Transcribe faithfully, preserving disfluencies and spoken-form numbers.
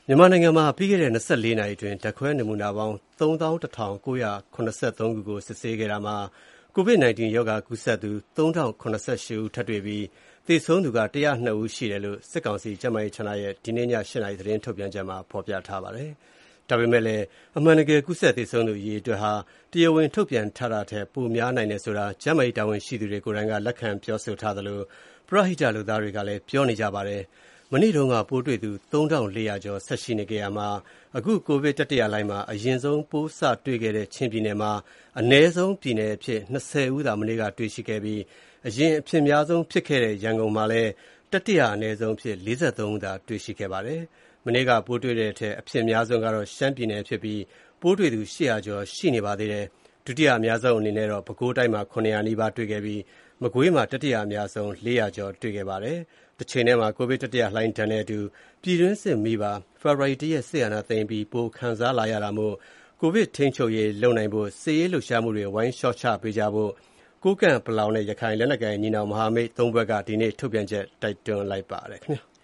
မြန်မာနိုင်ငံမှာပြီးခဲ့တဲ့၂၄နာရီအတွင်းဓာတ်ခွဲနမူနာပေါင်းသုံးသောင်းတစ်ထောင်ကိုးရာခုနစ်ဆယ့်သုံးခုကိုစစ်ဆေးခဲ့တာမှာ ကိုဗစ် ၁၉ ရောဂါကူးစက်သူသုံးထောင်ခုနစ်ဆယ့်ရှစ်ဦးထပ်တွေ့ပြီးသေဆုံးသူကတစ်ရာနှစ်ဦးရှိတယ်လို့စစ်ကောင်စီကျန်းမာရေးဌာနရဲ့ဒီနေ့ည၈နာရီသတင်းထုတ်ပြန်ချက်မှာဖော်ပြထားပါတယ်။ဒါပေမဲ့လည်းအမှန်တကယ်ကူးစက်သေဆုံးသူအရေအတွက်ဟာတရားဝင်ထုတ်ပြန်ထားတာထက်ပိုများနိုင်တယ်ဆိုတာကျန်းမာရေးတာဝန်ရှိသူတွေကိုယ်တိုင်ကလက်ခံပြောဆိုထားသလိုပရဟိတလုပ်သားတွေကလည်းပြောနေကြပါတယ်။မနေ့တုန်းကပိုးတွေ့သူသုံးထောင်လေးရာကျော်ဆက်ရှိနေခဲ့ရမှာအခုကိုဗစ်တတိယလှိုင်းမှာအရင်ဆုံးပိုးစတွေ့ခဲ့တဲ့ချင်းပြည်နယ်မှာအနည်းဆုံးပြည်နယ်အဖြစ်၂၀ဦးသာမနေ့ကတွေ့ရှိခဲ့ပြီးအရင်အဖြစ်များဆုံးဖြစ်ခဲ့တဲ့ရန်ကုန်မှာလည်းတတိယအနည်းဆုံးအဖြစ်၄၃ဦးသာတွေ့ရှိခဲ့ပါတယ်။မနေ့ကပိုးတွေ့တဲ့အထက်အဖြစ်များဆုံးကတော့ရှမ်းပြည်နယ်ဖြစ်ပြီးပိုးတွေ့သူ၈ရာကျော်ရှိနေပါသေးတယ်။ဒုတိယအများဆုံးအနေနဲ့တော့ပဲခူးတိုင်းမှာခုနှစ်ရာနီးပါးတွေ့ခဲ့ပြီးမကွေးမှာတတိယအများဆုံးလေးရာကျော်တွေ့ခဲ့ပါတယ်။တချိန်တည်းမှာကိုဗစ်တတိယလှိုင်းဒဏ်နဲ့အတူပြည်တွင်းစစ်မီးပါဖေဖော်ဝါရီလရက်စစ်အာဏာသိမ်းပြီးပိုခံစားလာရတာမို့ကိုဗစ်ထိန်းချုပ်ရေးလုပ်နိုင်ဖို့စစ်ရေးလှုပ်ရှားမှုတွေဝိုင်းလျှော့ချပေးကြဖို့ကိုးကန့်ပလောင်နဲ့ရခိုင်လက်နက်ကိုင်ညီနောင်မဟာမိတ်သုံးဖွဲ့ကဒီနေ့ထုတ်ပြန်ချက်တိုက်တွန်းလိုက်ပါတယ်ခင်ဗျာ